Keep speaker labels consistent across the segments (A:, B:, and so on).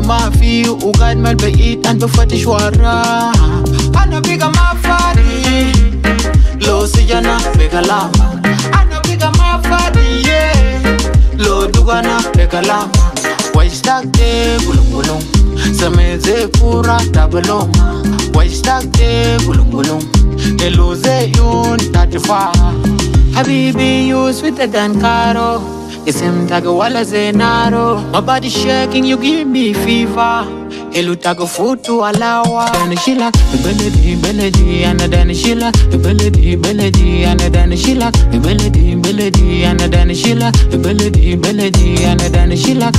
A: ما في وقاعد ما البعيد أنا بفتش وراه أنا بيقى ما فاضي لو سجنا بكلامه أنا بيقى ما فاضي لو دقنا بكلامه واشتاقتي قلوم قلوم سميزي كورا تابلوما واشتاقتي قلوم قلوم إلو زيون تاتفا حبيبي you sweeter than Caro اسم تاغ ولا زينارو my body shaking you give me fever إلو تاغ فوتو علاوة داني شيلك بلدي بلدي أنا داني شيلك بلدي بلدي أنا داني شيلك بلدي بلدي أنا داني شيلك بلدي بلدي أنا داني شيلك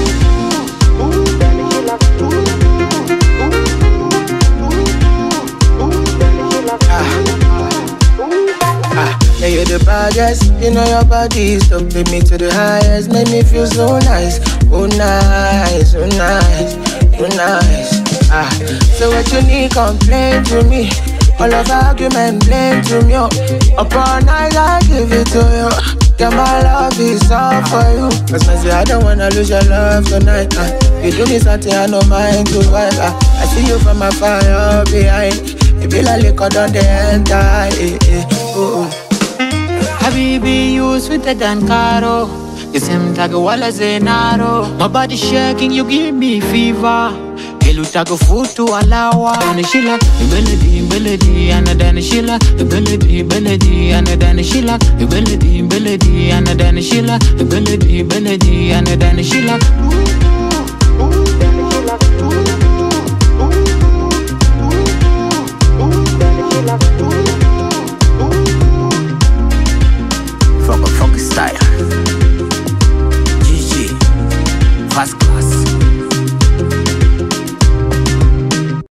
B: Yeah, you're the baddest, you know your body stopping me to the highest, make me feel so nice, oh nice, oh nice, oh nice. So what you need, complain to me. All of argument, blame to me. Up all night, I give it to you. Yeah, my love is all for you. Cause man, say I don't wanna lose your love tonight. You do me something I don't mind to fight. I see you from afar, you're behind. You be like liquor down the enter.
A: Habibi, you sweeter than Caro. You seem like a wala zenaro. My body shaking, you give me fever. Elu tago futu alawa. Dani shila, beledi beledi, ana dani shila, beledi beledi, ana dani shila, beledi beledi, ana dani shila, beledi beledi, ana dani shila.